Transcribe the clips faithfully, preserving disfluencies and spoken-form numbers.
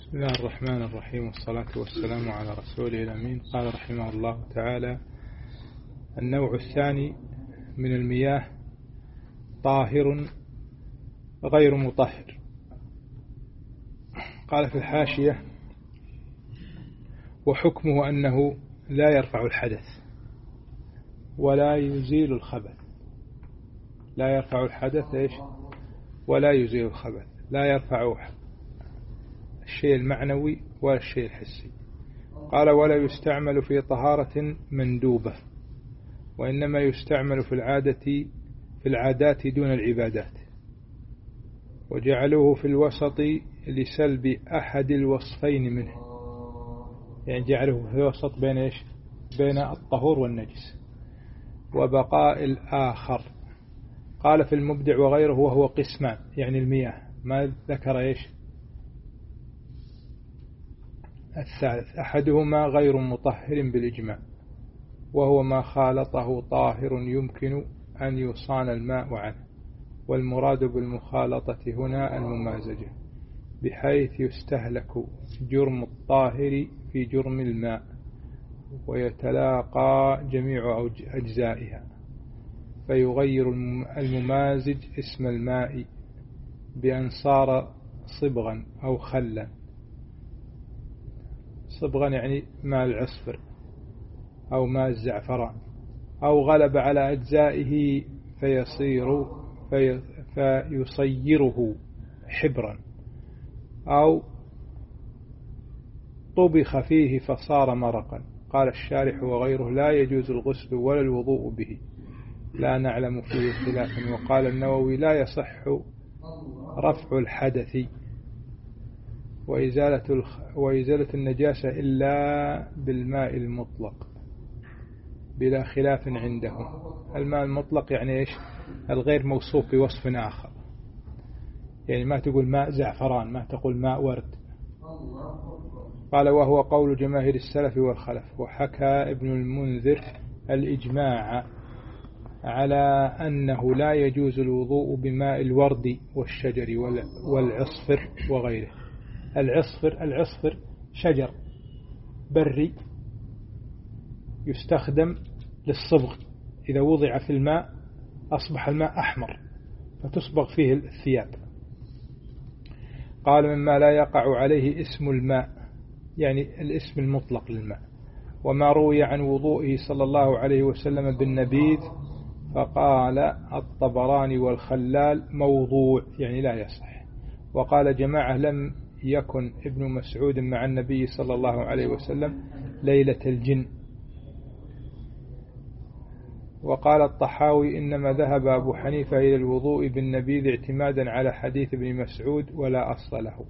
بسم الله الرحمن الرحيم، والصلاة والسلام على رسوله الأمين. قال رحمه الله تعالى: النوع الثاني من المياه طاهر غير مطهر. قال في الحاشية: وحكمه أنه لا يرفع الحدث ولا يزيل الخبث. لا يرفع الحدث إيش؟ ولا يزيل الخبث. لا يرفع الشيء المعنوي ولا الشيء الحسي. قال: ولا يستعمل في طهارة مندوبة، وإنما يستعمل في العادة في العادات دون العبادات. وجعلوه في الوسط لسلب أحد الوصفين منه، يعني جعله في الوسط بين إيش؟ بين الطهور والنجس وبقاء الآخر. قال في المبدع وغيره: وهو قسمان، يعني المياه ما ذكر إيش الثالث. أحدهما غير مطهر بالإجماع، وهو ما خالطه طاهر يمكن أن يصان الماء عنه، والمراد بالمخالطة هنا الممازجة، بحيث يستهلك جرم الطاهر في جرم الماء ويتلاقى جميع أجزائها، فيغير الممازج اسم الماء بأن صار صبغا أو خلا. صبغا يعني ماء العصفر أو ماء الزعفران، أو غلب على أجزائه فيصير في فيصيره حبرا، أو طبخ فيه فصار مرقا. قال الشارح وغيره: لا يجوز الغسل ولا الوضوء به، لا نعلم فيه خلافا. وقال النووي: لا يصح رفع الحدث وإزالة, وإزالة النجاسة إلا بالماء المطلق بلا خلاف عندهم. الماء المطلق يعني إيش؟ الغير موصوف بوصف آخر، يعني ما تقول ماء زعفران، ما تقول ماء ورد. قال: وهو قول جماهير السلف والخلف. وحكى ابن المنذر الإجماع على أنه لا يجوز الوضوء بماء الورد والشجر والعصفر وغيره. العصفر العصفر شجر بري يستخدم للصبغ، إذا وضع في الماء أصبح الماء أحمر فتصبغ فيه الثياب. قال: مما لا يقع عليه اسم الماء، يعني الاسم المطلق للماء. وما روي عن وضوئه صلى الله عليه وسلم بالنبيذ، فقال الطبراني والخلال موضوع، يعني لا يصح. وقال جماعة: لم يكن ابن مسعود مع النبي صلى الله عليه وسلم ليلة الجن. وقال الطحاوي: إنما ذهب أبو حنيفة إلى الوضوء بالنبيذ اعتمادا على حديث ابن مسعود ولا أصل له.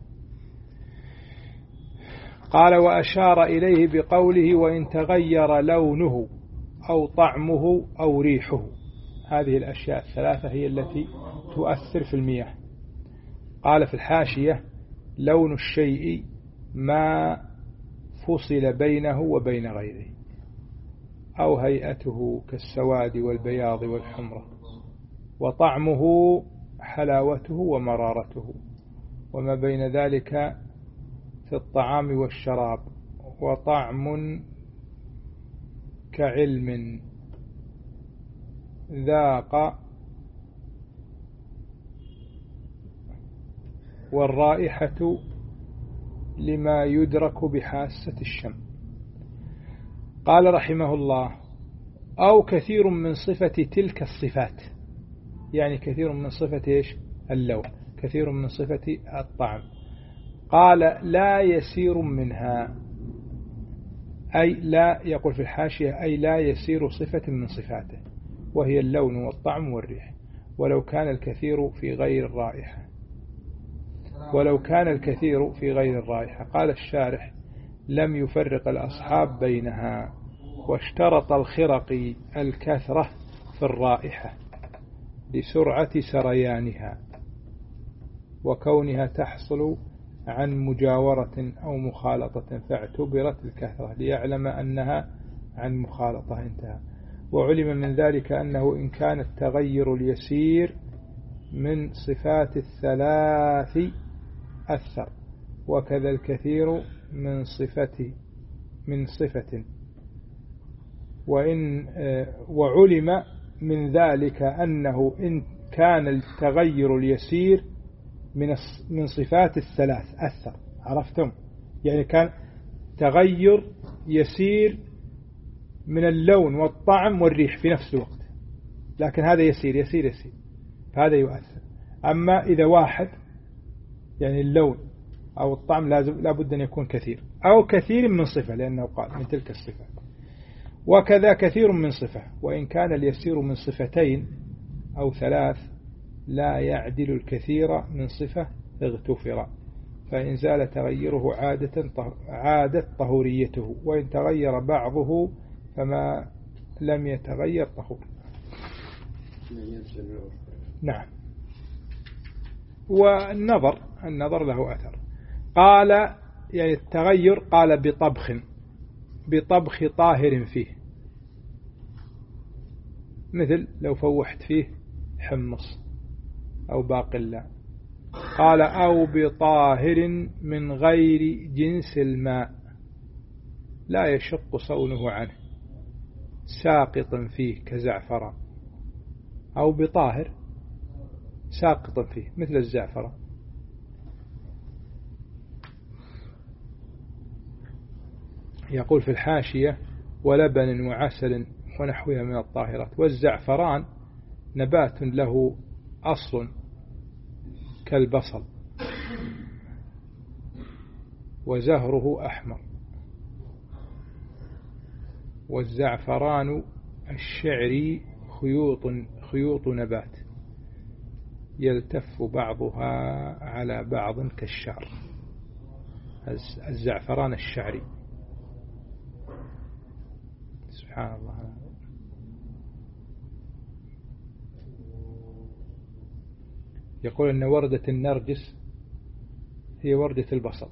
قال: وأشار إليه بقوله: وإن تغير لونه أو طعمه أو ريحه. هذه الأشياء الثلاثة هي التي تؤثر في المياه. قال في الحاشية: لون الشيء ما فصل بينه وبين غيره، أو هيئته كالسواد والبياض والحمرة، وطعمه حلاوته ومرارته، وما بين ذلك في الطعام والشراب، وطعم كعلم ذاق، والرائحة لما يدرك بحاسة الشم. قال رحمه الله: أو كثير من صفة تلك الصفات، يعني كثير من صفة إيش؟ اللون، كثير من صفة الطعم. قال: لا يسير منها، أي لا، يقول في الحاشية: أي لا يسير صفة من صفاته، وهي اللون والطعم والريح، ولو كان الكثير في غير الرائحة ولو كان الكثير في غير الرائحة. قال الشارح: لم يفرق الأصحاب بينها، واشترط الخرق الكثرة في الرائحة لسرعة سريانها وكونها تحصل عن مجاورة أو مخالطة، فاعتبرت الكثرة ليعلم أنها عن مخالطة. انتهى. وعلم من ذلك أنه إن كان التغير اليسير من صفات الثلاث أثر، وكذا الكثير من صفة من صفة وإن وعلم من ذلك أنه إن كان التغير اليسير من من صفات الثلاث أثر. عرفتم؟ يعني كان تغير يسير من اللون والطعم والريح في نفس الوقت، لكن هذا يسير يسير يسير فهذا يؤثر. أما إذا واحد يعني اللون أو الطعم لازم لابد أن يكون كثير أو كثير من صفة، لأنه قال من تلك الصفات. وكذا كثير من صفة وإن كان اليسير من صفتين أو ثلاث لا يعدل الكثير من صفة اغتفر، فإن زال تغيره عادة عادت طهوريته، وإن تغير بعضه فما لم يتغير طهور. نعم. والنظر النظر له أثر. قال يعني التغير قال بطبخ بطبخ طاهر فيه، مثل لو فوحت فيه حمص أو باقلا. قال أو بطاهر من غير جنس الماء لا يشق صونه عنه ساقط فيه كزعفران، أو بطاهر ساقط فيه مثل الزعفران. يقول في الحاشية ولبن وعسل ونحوها من الطاهرات. والزعفران نبات له أصل كالبصل وزهره أحمر. والزعفران الشعري خيوط خيوط نبات يلتف بعضها على بعض كالشعر. الزعفران الشعري سبحان الله. يقول أن وردة النرجس هي وردة البصل،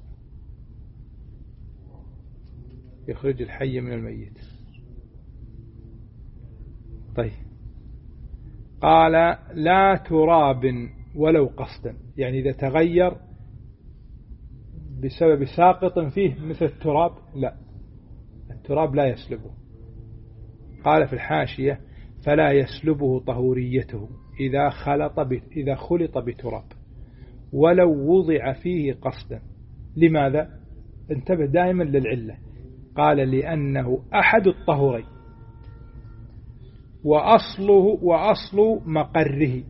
يخرج الحي من الميت. طيب قال لا تراب ولو قصدا، يعني إذا تغير بسبب ساقط فيه مثل التراب لا، التراب لا يسلبه. قال في الحاشية فلا يسلبه طهوريته إذا خلط إذا خلط بتراب ولو وضع فيه قصدا. لماذا؟ انتبه دائما للعلة. قال لأنه أحد الطهورين وأصله وأصل مقره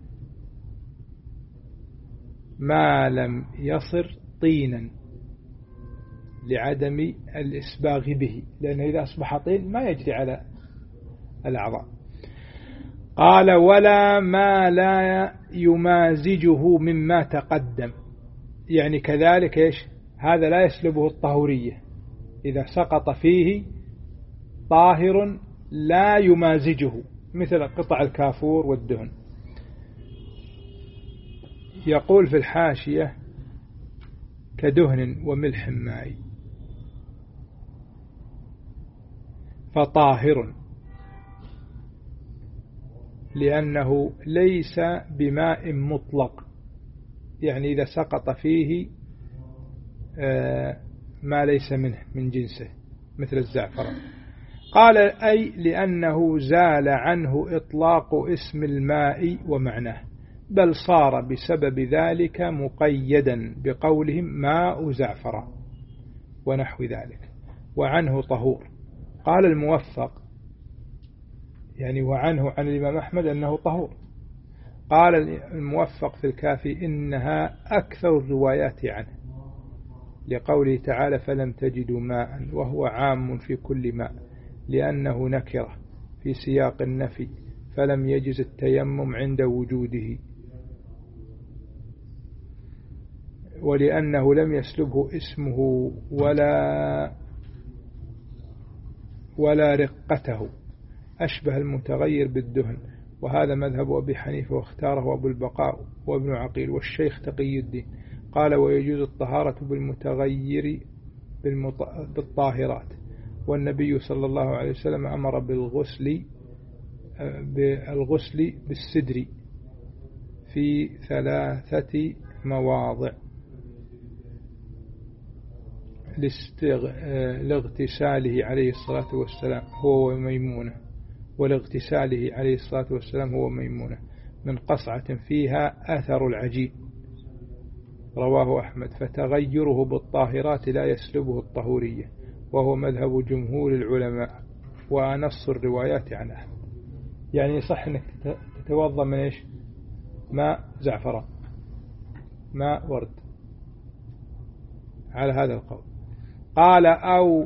ما لم يصر طينا لعدم الإسباغ به، لأنه إذا أصبح طين ما يجري على الأعضاء. قال ولا ما لا يمازجه مما تقدم، يعني كذلك إيش هذا لا يسلبه الطهورية إذا سقط فيه طاهر لا يمازجه مثل قطع الكافور والدهن. يقول في الحاشية كدهن وملح مائي فطاهر لأنه ليس بماء مطلق، يعني إذا سقط فيه ما ليس منه من جنسه مثل الزعفران. قال أي لأنه زال عنه إطلاق اسم الماء ومعناه، بل صار بسبب ذلك مقيدا بقولهم ماء زعفران ونحو ذلك، وعنه طهور. قال الموفق يعني وعنه عن الإمام أحمد أنه طهور. قال الموفق في الكافي إنها أكثر الروايات عنه لقوله تعالى فلم تجدوا ماء، وهو عام في كل ماء لأنه نكرة في سياق النفي، فلم يجز التيمم عند وجوده، ولأنه لم يسلبه اسمه ولا ولا رقته، أشبه المتغير بالدهن. وهذا مذهب أبي حنيفة واختاره أبو البقاء وابن عقيل والشيخ تقي الدين. قال ويجوز الطهارة بالمتغير بالطاهرات، والنبي صلى الله عليه وسلم أمر بالغسل بالغسل بالسدر في ثلاثة مواضع. لاغتساله عليه الصلاة والسلام هو وميمونة، ولاغتساله عليه الصلاة والسلام هو وميمونة من قصعة فيها أثر العجين، رواه أحمد. فتغيره بالطاهرات لا يسلبه الطهورية، وهو مذهب جمهور العلماء ونص الروايات عن أحمد. يعني صح أنك تتوضأ من إيش؟ ماء زعفران، ماء ورد، على هذا القول. قال أو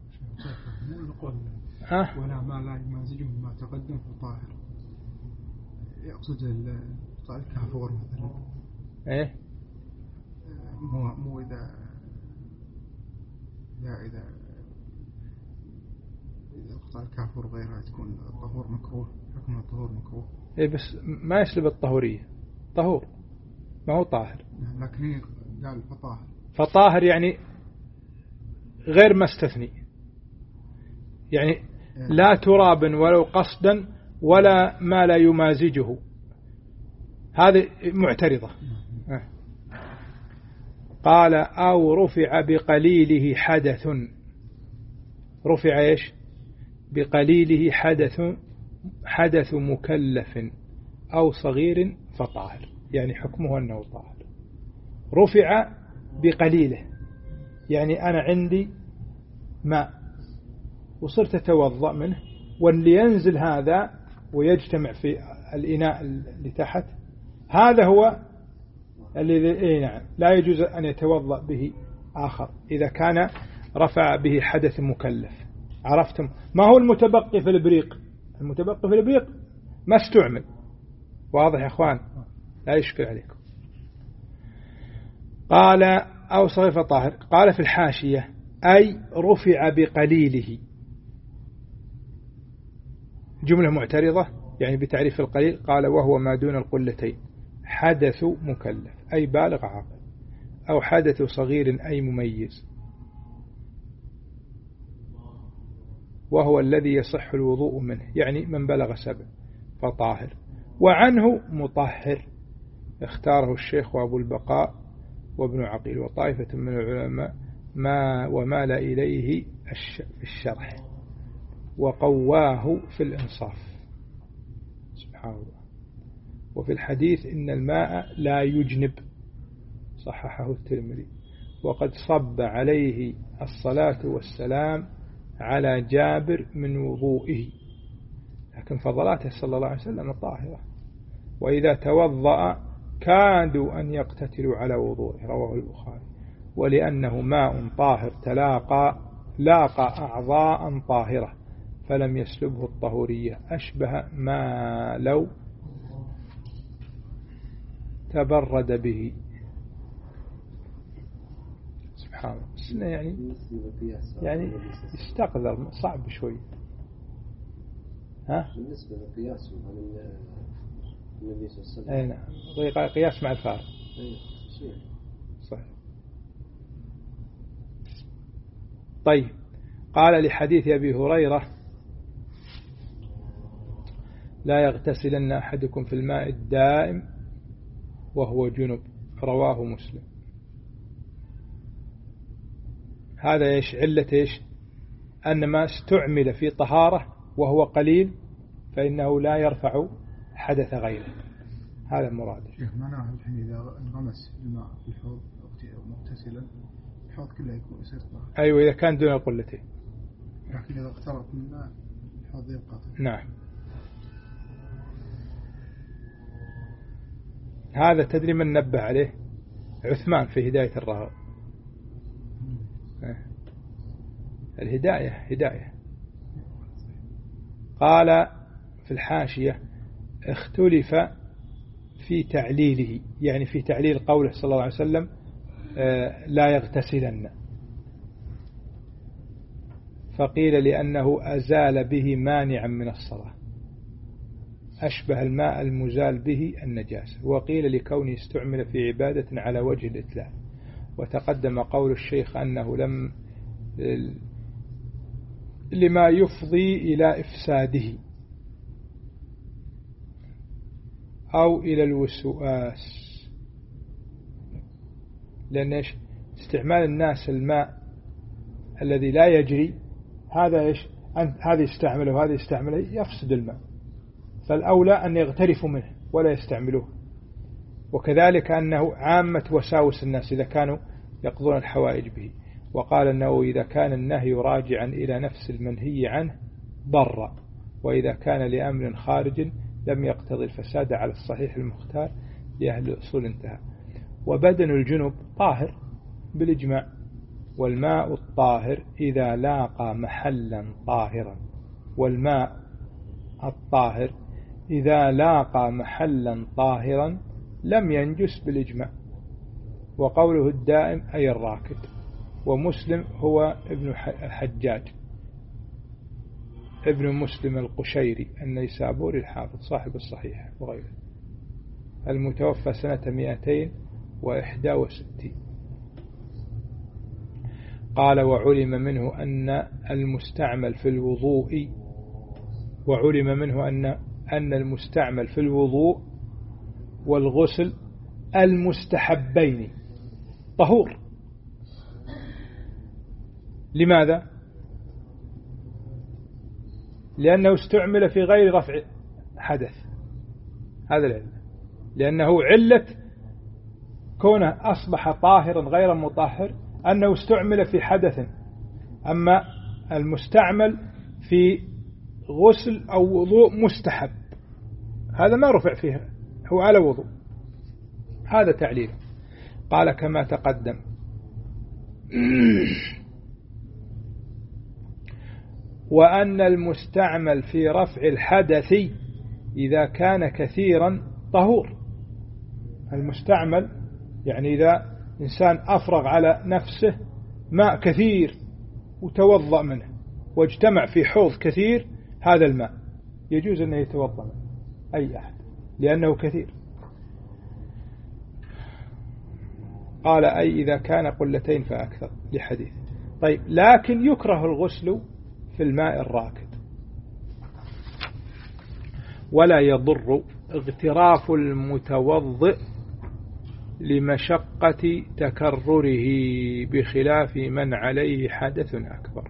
أه؟ ولا ما لا يمازجه ما تقدم في طاهر، يقصد الكافور مثلا. إيه مو مو إذا لا إذا إذا قطع الكافور غيرها تكون الطهور مكروه، حكم الطهور مكروه. إيه بس ما يسلب الطهورية، طهور ما هو طاهر. لكن قال فطاهر، فطاهر يعني غير ما استثني، يعني لا ترابا ولو قصدا ولا ما لا يمازجه، هذه معترضة. قال أو رفع بقليله حدث، رفع إيش؟ بقليله حدث، حدث مكلف أو صغير فطاهر، يعني حكمه أنه طاهر. رفع بقليله يعني أنا عندي ماء وصرت أتوضأ منه، واللي ينزل هذا ويجتمع في الإناء اللي تحت هذا هو الذي إيه نعم لا يجوز أن يتوضأ به آخر إذا كان رفع به حدث مكلف. عرفتم ما هو المتبقي في البريق؟ المتبقي في البريق ما استعمل، واضح يا أخوان؟ لا يشكل عليكم. قال أو صغير طاهر. قال في الحاشية أي رفع بقليله، جملة معترضة يعني بتعريف القليل. قال وهو ما دون القلتين، حدث مكلف أي بالغ عاقل، أو حدث صغير أي مميز، وهو الذي يصح الوضوء منه، يعني من بلغ سبع فطاهر. وعنه مطهر اختاره الشيخ وأبو البقاء وابن عقيل وطائفة من العلماء ما ومال إليه في الشرح وقواه في الإنصاف. سبحان الله. وفي الحديث إن الماء لا يجنب، صححه الترمذي. وقد صب عليه الصلاة والسلام على جابر من وضوئه، لكن فضلاته صلى الله عليه وسلم طاهرة. وإذا توضأ كادوا أن يقتتلوا على وضوئه، رواه البخاري. ولأنه ماء طاهر تلاقى لاقى أعضاء طاهرة فلم يسلبه الطهورية، أشبه ما لو تبرد به. سبحان الله. السنة يعني يعني استقذر صعب شوي. ها بالنسبة للقياس عن النبي صلى الله عليه وسلم. أي نعم قياس مع الفارق. صحيح. طيب قال لحديث أبي هريرة لا يغتسلن أحدكم في الماء الدائم وهو جنب، رواه مسلم. هذا إيش علة إيش؟ أن ما استعمل في طهارة وهو قليل فإنه لا يرفع حدث غيره، هذا المراد. شيخ معناه الحين إذا انغمس الماء في الحوض مغتسلا الحوض كله يكون يصير طاهر. أيوة إذا كان دون القلتين، لكن إذا اقترب من الماء الحوض يبقى. نعم. هذا تدري من نبه عليه؟ عثمان في هداية الراغب. الهداية هداية. قال في الحاشية اختلف في تعليله، يعني في تعليل قوله صلى الله عليه وسلم لا يغتسلن، فقيل لأنه أزال به مانعا من الصلاة أشبه الماء المزال به النجاسة، وقيل لكونه استعمل في عبادة على وجه الإتلاف. وتقدم قول الشيخ أنه لم لما يفضي إلى إفساده أو إلى الوسواس، لأن استعمال الناس الماء الذي لا يجري هذا إيش هذا يستعمله وهذا يستعمله يفسد الماء، فالأولى أن يغترفوا منه ولا يستعملوه. وكذلك أنه عامة وساوس الناس إذا كانوا يقضون الحوائج به. وقال النووي إذا كان النهي راجعا إلى نفس المنهي عنه ضر، وإذا كان لأمر خارج لم يقتضي الفساد على الصحيح المختار لأهل الأصول. انتهى. وبدن الجنب طاهر بالإجماع، والماء الطاهر إذا لاقى محلا طاهرا، والماء الطاهر إذا لاقى محلا طاهرا لم ينجس بالإجماع. وقوله الدائم أي الراكد. ومسلم هو ابن الحجاج ابن مسلم القشيري النيسابوري الحافظ صاحب الصحيح وغيره، المتوفى سنة مئتين وإحدى وستين. قال وعلم منه أن المستعمل في الوضوء وعلم منه أن أن المستعمل في الوضوء والغسل المستحبين طهور. لماذا؟ لأنه استعمل في غير رفع حدث، هذا العلم، لأنه علة كونه أصبح طاهرا غير مطهر أنه استعمل في حدث. أما المستعمل في غسل أو وضوء مستحب هذا ما رفع فيه، هو على وضوء. هذا تعليل. قال كما تقدم. وأن المستعمل في رفع الحدث إذا كان كثيرا طهور. المستعمل يعني إذا إنسان أفرغ على نفسه ماء كثير وتوضأ منه واجتمع في حوض كثير، هذا الماء يجوز أنه يتوضأ منه أي أحد لأنه كثير. قال أي إذا كان قلتين فأكثر لحديث. طيب لكن يكره الغسل في الماء الراكد. ولا يضر اغتراف المتوضئ لمشقة تكرره بخلاف من عليه حدث أكبر.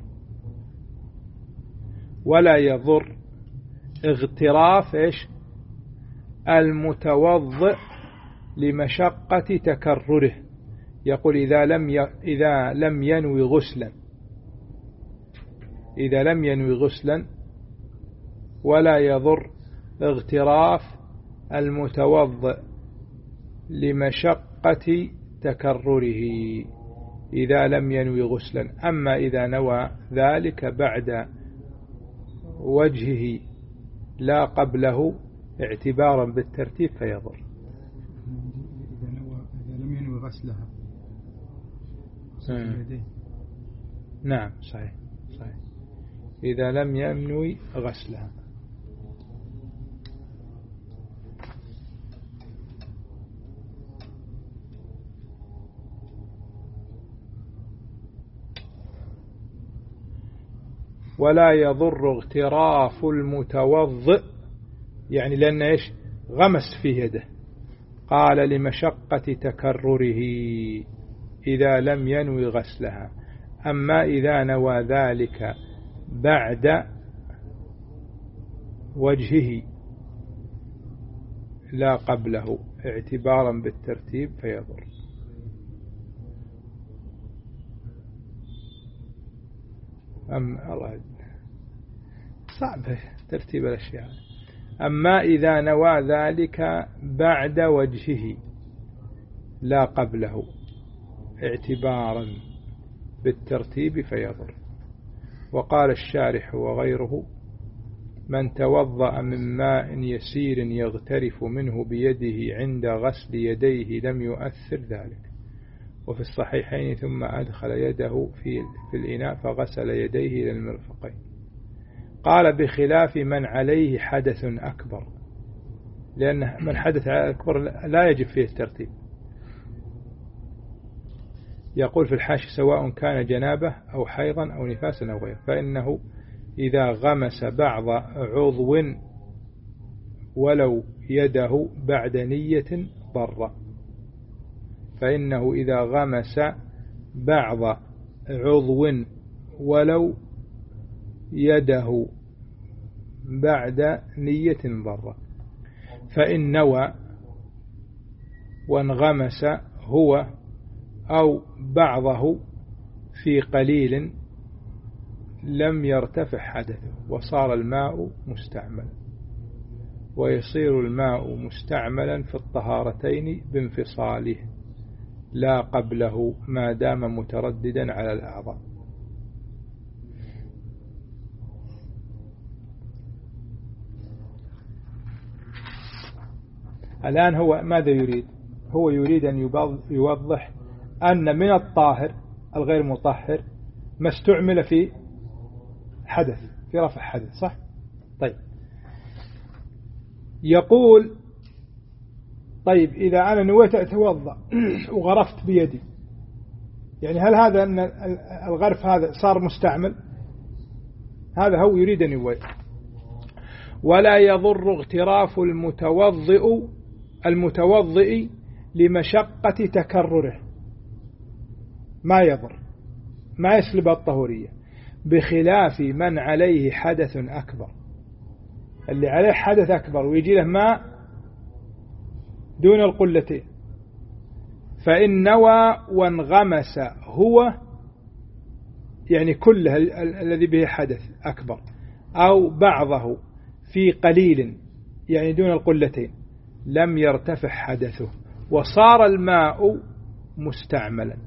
ولا يضر اغتراف إيش المتوضئ لمشقة تكرره. يقول إذا لم ي... إذا لم ينوي غسلا إذا لم ينوي غسلا ولا يضر اغتراف المتوضئ لمشقة تكرره إذا لم ينوي غسلا. أما إذا نوى ذلك بعد وجهه لا قبله اعتبارا بالترتيب فيضر. إذا نوى إذا لم ينوي غسلها اليدين. نعم صحيح صحيح. إذا لم ينوي غسلها. ولا يضر اغتراف المتوضئ يعني لأن إيش غمس في يده. قال لمشقة تكرره إذا لم ينوي غسلها. أما إذا نوى ذلك بعد وجهه لا قبله اعتبارا بالترتيب فيضر. أما الله صعب ترتيب الأشياء. أما إذا نوى ذلك بعد وجهه لا قبله اعتبارا بالترتيب فيضر. وقال الشارح وغيره من توضأ من ماء يسير يغترف منه بيده عند غسل يديه لم يؤثر ذلك. وفي الصحيحين ثم أدخل يده في, في الإناء فغسل يديه إلى المرفقين. قال بخلاف من عليه حدث أكبر، لأن من حدث أكبر لا يجب فيه الترتيب. يقول في الحاشي سواء كان جنابه أو حيضا أو نفاسا أو غيره، فإنه إذا غمس بعض عضو ولو يده بعد نية ضر. فإنه إذا غمس بعض عضو ولو يده بعد نية ضرة. فإن نوى وانغمس هو أو بعضه في قليل لم يرتفع حدثه وصار الماء مستعملا. ويصير الماء مستعملا في الطهارتين بانفصاله لا قبله ما دام مترددا على الأعضاء. الآن هو ماذا يريد؟ هو يريد أن يوضح أن من الطاهر الغير مطهر ما استعمل في حدث، في رفع حدث، صح؟ طيب، يقول طيب إذا أنا نويت أتوضأ وغرفت بيدي، يعني هل هذا أن الغرف هذا صار مستعمل؟ هذا هو يريد أن يوضح. ولا يضر اغتراف المتوضئ المتوضئ لمشقة تكرره، ما يضر، ما يسلب الطهورية، بخلاف من عليه حدث أكبر. اللي عليه حدث أكبر ويجي له ماء دون القلتين، فإن نوى وانغمس هو، يعني كله الذي به حدث أكبر، أو بعضه في قليل يعني دون القلتين، لم يرتفع حدثه وصار الماء مستعملا.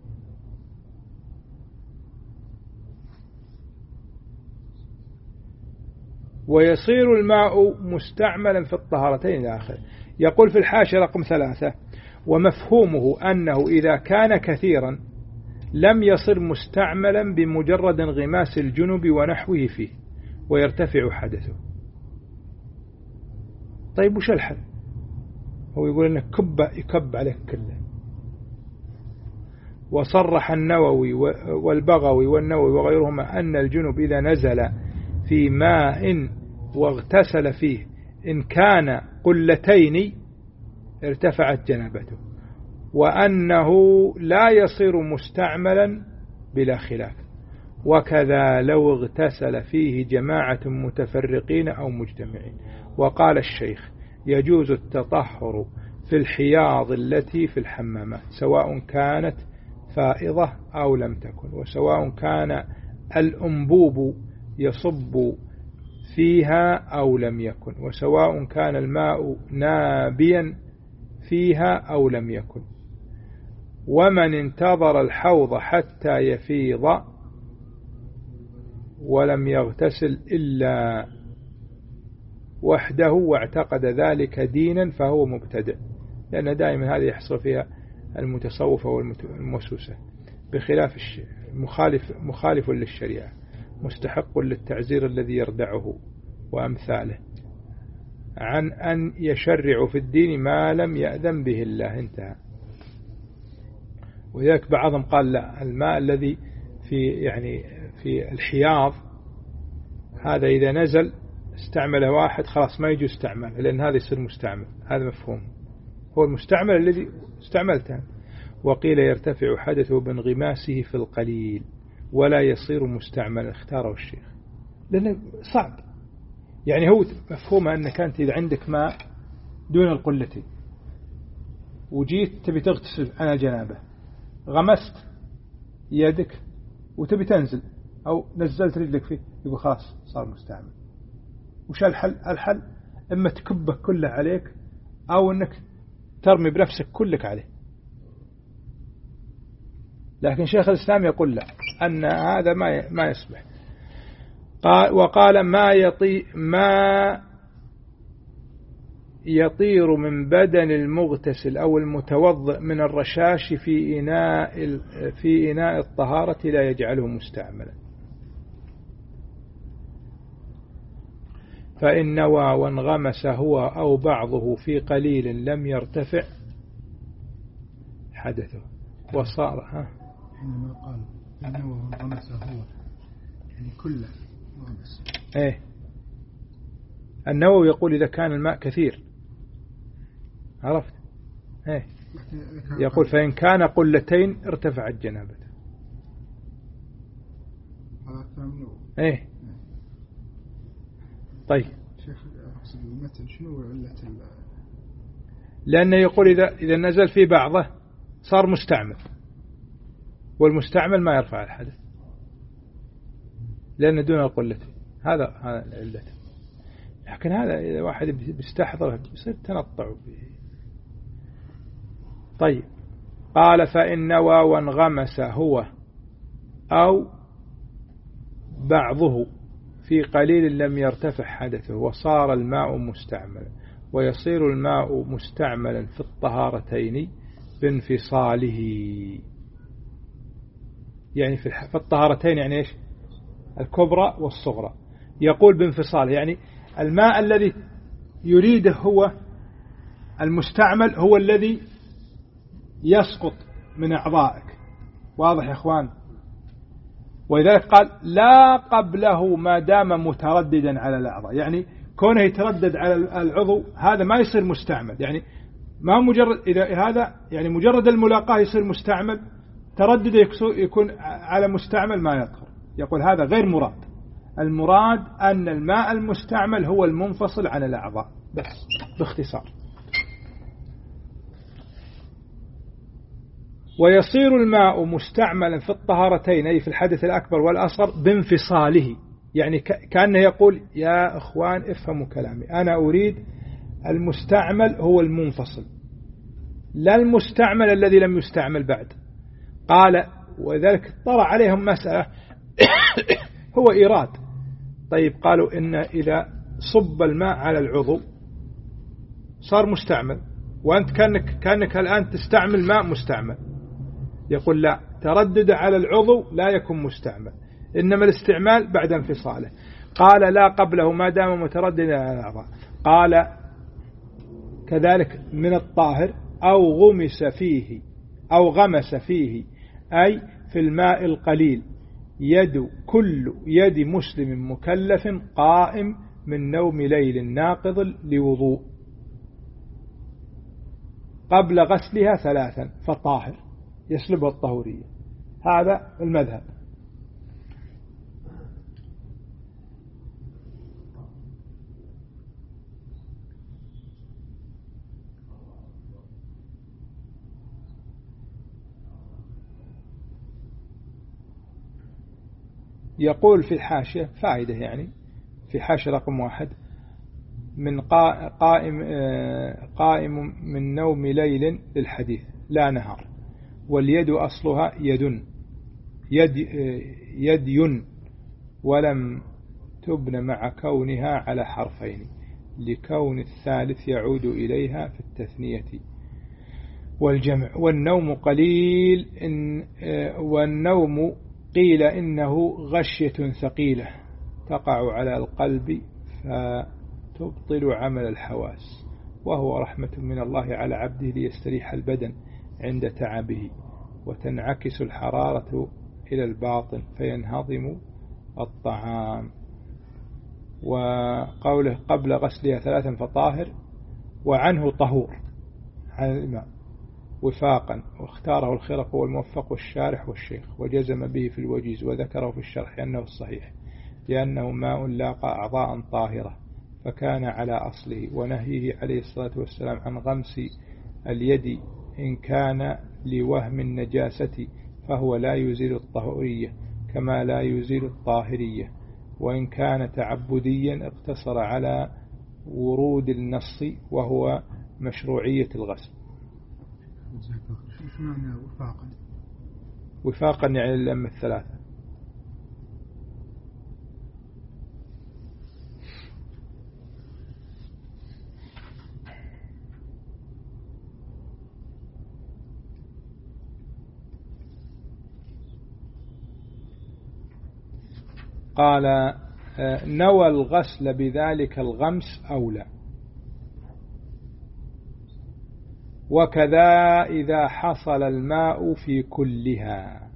ويصير الماء مستعملا في الطهارتين إلى آخره. يقول في الحاشية رقم ثلاثة: ومفهومه أنه إذا كان كثيرا لم يصر مستعملا بمجرد انغماس الجنب ونحوه فيه ويرتفع حدثه. طيب وش الحل؟ هو يقول أنه كب يكب عليك كله. وصرح النووي والبغوي والنووي وغيرهما أن الجنب إذا نزل في ماء واغتسل فيه إن كان قلتين ارتفعت جنابته، وأنه لا يصير مستعملا بلا خلاف. وكذا لو اغتسل فيه جماعة متفرقين أو مجتمعين. وقال الشيخ: يجوز التطهر في الحياض التي في الحمامات سواء كانت فائضة أو لم تكن، وسواء كان الأنبوب يصب فيها أو لم يكن، وسواء كان الماء نابيا فيها أو لم يكن. ومن انتظر الحوض حتى يفيض ولم يغتسل إلا وحده واعتقد ذلك دينا فهو مبتدع، لأن دائما هذه يحصل فيها المتصوفة والموسوسة، بخلاف مخالف مخالف للشريعة مستحق للتعزير الذي يردعه وأمثاله عن أن يشرع في الدين ما لم يأذن به الله. انتهى. وذلك بعضهم قال لا، الماء الذي في يعني في الحياض هذا إذا نزل استعمله واحد خلاص ما يجوز استعماله، لأن هذا يصير مستعمل. هذا مفهوم، هو المستعمل الذي استعملته. وقيل يرتفع حدثه بانغماسه في القليل ولا يصير مستعملا، اختاره الشيخ لأنه صعب. يعني هو مفهومه أنك أنت إذا عندك ماء دون القلتين وجيت تبي تغتسل عن الجنابة، غمست يدك وتبي تنزل أو نزلت رجلك فيه، يقول خلاص صار مستعمل. وش الحل؟ الحل إما تكبه كله عليك أو أنك ترمي بنفسك كلك عليه. لكن شيخ الإسلام يقول لا، أن هذا ما ما يصبح. قال وقال ما يطي ما يطير من بدن المغتسل أو المتوضئ من الرشاش في إناء في إناء الطهارة لا يجعله مستعملا. فإن نوى وانغمس هو أو بعضه في قليل لم يرتفع حدثه وصار ها حينما قال إن نوى وانغمس هو يعني كله مغمس. إيه، النووي يقول إذا كان الماء كثير، عرفت؟ إيه، يقول فإن كان قلتين ارتفعت جنابته. هذا كامل. ايه طيب شيخ أقصد المتن شنو علة ال لأنه يقول إذا إذا نزل في بعضه صار مستعمل، والمستعمل ما يرفع الحدث لأنه دون القلة. هذا هذا العلة. لكن هذا إذا واحد بيستحضره بيصير تنطع به. طيب قال فإن نوى وانغمس هو أو بعضه في قليل لم يرتفع حدثه وصار الماء مستعملا، ويصير الماء مستعملا في الطهارتين بانفصاله. يعني في الطهارتين يعني إيش؟ الكبرى والصغرى. يقول بانفصاله يعني الماء الذي يريده هو المستعمل هو الذي يسقط من أعضائك. واضح يا أخوان؟ ولذلك قال لا قبله ما دام مترددا على الأعضاء، يعني كونه يتردد على العضو هذا ما يصير مستعمل. يعني ما مجرد إذا هذا يعني مجرد الملاقاة يصير مستعمل، تردد يكون على مستعمل ما يدخل. يقول هذا غير مراد. المراد أن الماء المستعمل هو المنفصل عن الأعضاء بس باختصار. ويصير الماء مستعملا في الطهارتين أي في الحدث الأكبر والأصغر بانفصاله. يعني كأنه يقول يا أخوان افهموا كلامي، أنا أريد المستعمل هو المنفصل لا المستعمل الذي لم يستعمل بعد. قال وذلك طرأ عليهم مسألة هو إيراد. طيب قالوا إن إذا صب الماء على العضو صار مستعمل، وأنت كأنك, كأنك الآن تستعمل ماء مستعمل. يقول لا، تردد على العضو لا يكون مستعمل، إنما الاستعمال بعد انفصاله. قال لا قبله ما دام مترددا على الأعضاء. قال كذلك من الطاهر أو غمس فيه أو غمس فيه أي في الماء القليل يد كل يد مسلم مكلف قائم من نوم ليل ناقض لوضوء قبل غسلها ثلاثا فطاهر يسلبها الطهورية. هذا المذهب. يقول في الحاشية فائدة، يعني في حاشية رقم واحد من قائم قائم من نوم ليل للحديث لا نهار، واليد أصلها يد يد يد ين ولم تبن مع كونها على حرفين لكون الثالث يعود إليها في التثنية والجمع. والنوم قليل إن والنوم قيل إنه غشية ثقيلة تقع على القلب فتبطل عمل الحواس، وهو رحمة من الله على عبده ليستريح البدن عند تعبه، وتنعكس الحرارة إلى الباطن فينهضم الطعام. وقوله قبل غسلها ثلاثا فطاهر وعنه طهور عن الإمام وفاقا، واختاره الخرق والموفق والشارح والشيخ، وجزم به في الوجيز، وذكره في الشرح أنه الصحيح لأنه ماء لاقى أعضاء طاهرة فكان على أصله. ونهيه عليه الصلاة والسلام عن غمس اليد إن كان لوهم النجاسة فهو لا يزيل الطهورية كما لا يزيل الطاهرية، وإن كان تعبديا اقتصر على ورود النص وهو مشروعية الغسل. شو معنى وفاقا؟ وفاقا يعني الأم الثلاثة. قال نوى الغسل بذلك الغمس أولى، وكذا إذا حصل الماء في كلها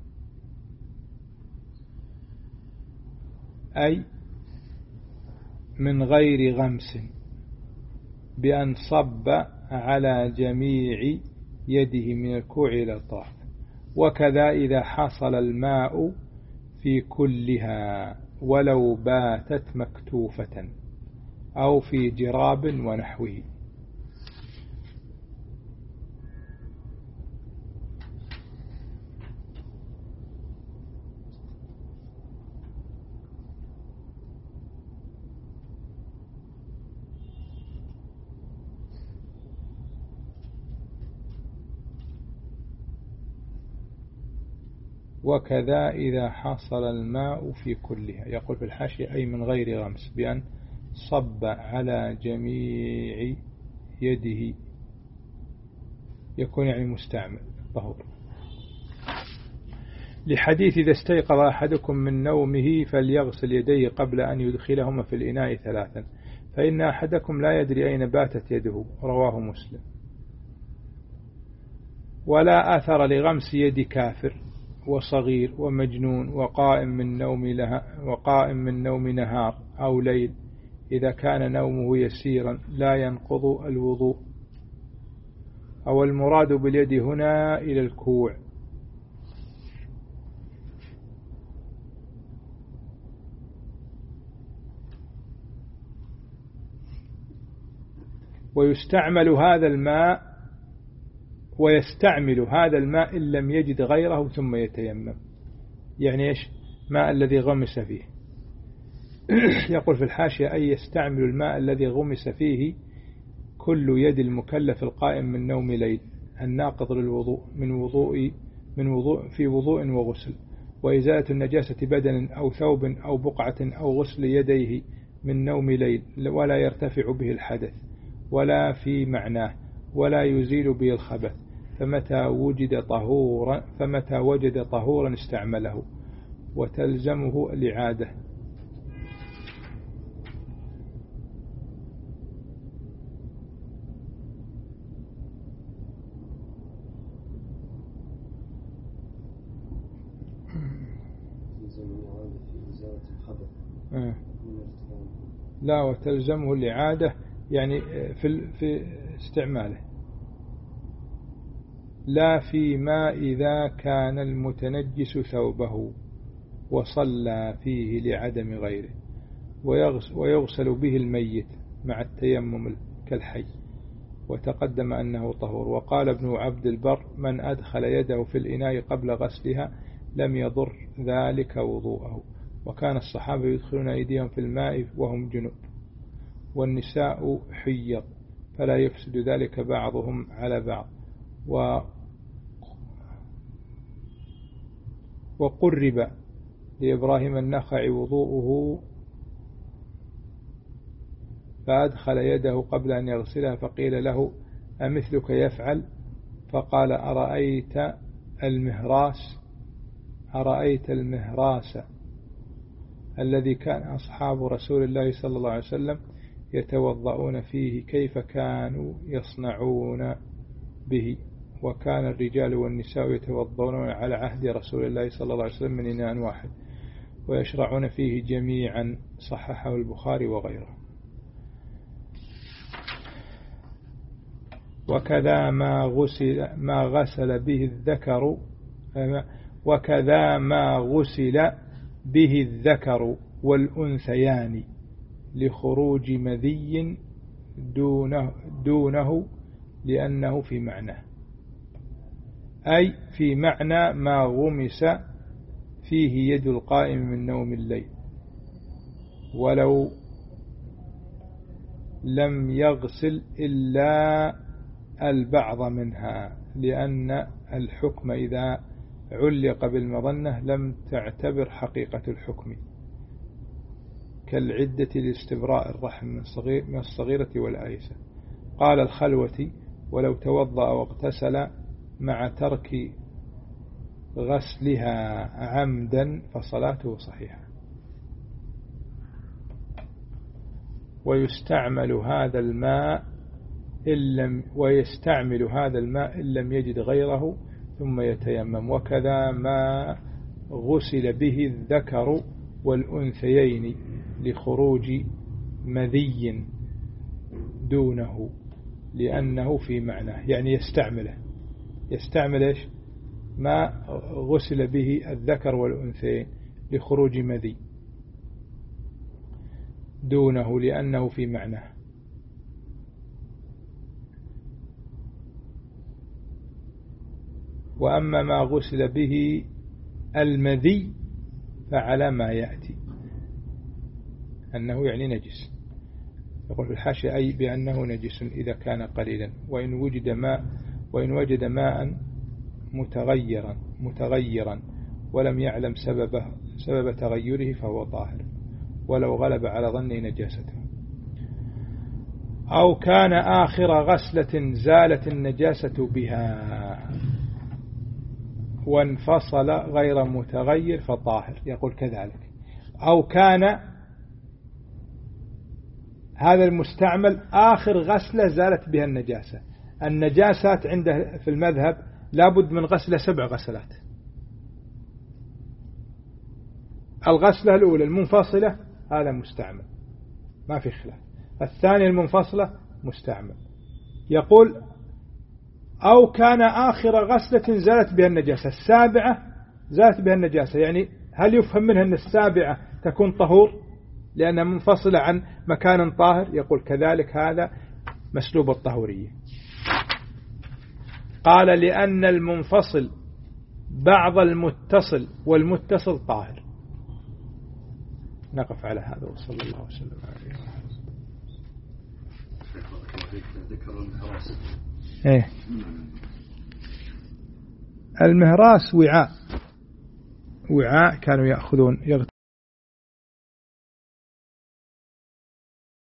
أي من غير غمس بأن صب على جميع يده من الكوع إلى الطرف. وكذا إذا حصل الماء في كلها ولو باتت مكتوفة أو في جراب ونحوه. وكذا إذا حصل الماء في كلها، يقول في الحاشية أي من غير غمس، بأن صب على جميع يده يكون يعني مستعمل طهور. لحديث إذا استيقظ أحدكم من نومه فليغسل يديه قبل أن يدخلهما في الإناء ثلاثا فإن أحدكم لا يدري أين باتت يده، رواه مسلم. ولا أثر لغمس يد كافر وصغير ومجنون وقائم من نوم لها وقائم من نوم نهار أو ليل إذا كان نومه يسيرا لا ينقض الوضوء. أو المراد باليد هنا إلى الكوع. ويستعمل هذا الماء ويستعمل هذا الماء إن لم يجد غيره ثم يتيمم. يعني إيش؟ ماء الذي غمس فيه. يقول في الحاشية أي يستعمل الماء الذي غمس فيه كل يد المكلف القائم من نوم ليل الناقض للوضوء من وضوء من وضوء في وضوء وغسل وإزالة النجاسة بدن أو ثوب أو بقعة أو غسل يديه من نوم ليل ولا يرتفع به الحدث ولا في معناه ولا يزيل به الخبث فمتى وجد طهورا فمتى وجد طهورا استعمله وتلزمه الإعادة. لا وتلزمه الإعادة يعني في في استعماله لا فيما إذا كان المتنجس ثوبه وصلى فيه لعدم غيره ويغسل به الميت مع التيمم كالحي وتقدم أنه طهور. وقال ابن عبد البر من أدخل يده في الإناء قبل غسلها لم يضر ذلك وضوءه. وكان الصحابة يدخلون أيديهم في الماء وهم جنوب والنساء حيض فلا يفسد ذلك بعضهم على بعض. و وقرب لإبراهيم النخعي وضوءه فأدخل يده قبل أن يغسلها فقيل له أمثلك يفعل فقال أرأيت المهراس أرأيت المهراس الذي كان أصحاب رسول الله صلى الله عليه وسلم يتوضؤون فيه كيف كانوا يصنعون به وكان الرجال والنساء يتوضؤون على عهد رسول الله صلى الله عليه وسلم من إناء واحد ويشرعون فيه جميعا صححه البخاري وغيره. وكذا ما غسل ما غسل به الذكر وكذا ما غسل به الذكر والأنثيان لخروج مذي دونه, دونه لأنه في معناه أي في معنى ما غمس فيه يد القائم من نوم الليل ولو لم يغسل إلا البعض منها لأن الحكم إذا علق بالمظنة لم تعتبر حقيقة الحكم كالعدة لاستبراء الرحم من الصغيرة والآيسة. قال الخلوة ولو توضأ واغتسل مع ترك غسلها عمدا فصلاته صحيحة. ويستعمل هذا الماء إن لم ويستعمل هذا الماء إن لم يجد غيره ثم يتيمم. وكذا ما غسل به الذكر والأنثيين لخروج مذي دونه لأنه في معناه يعني يستعمله يستعمل إيش ما غسل به الذكر والأنثيين لخروج مذي دونه لأنه في معناه. وأما ما غسل به المذي فعلى ما يأتي أنه يعني نجس. يقول في الحاشية أي بأنه نجس إذا كان قليلا، وإن وجد ماء وإن وجد ماء متغيرا متغيرا ولم يعلم سببه سبب تغيره فهو طاهر ولو غلب على ظنه نجاسته. أو كان آخر غسلة زالت النجاسة بها وانفصل غير متغير فطاهر. يقول كذلك أو كان هذا المستعمل آخر غسلة زالت بها النجاسة. النجاسات عنده في المذهب لابد من غسلة سبع غسلات. الغسلة الأولى المنفصلة هذا مستعمل ما في خلاف، الثانية المنفصلة مستعمل. يقول أو كان آخر غسلة زالت بها النجاسة، السابعة زالت بها النجاسة، يعني هل يفهم منها أن السابعة تكون طهور لأنها منفصلة عن مكان طاهر؟ يقول كذلك هذا مسلوب الطهورية. قال لأن المنفصل بعض المتصل والمتصل طاهر. نقف على هذا وصلى الله وسلم عليه وسلم. ذكر المهراس. ايه المهراس وعاء وعاء كانوا يأخذون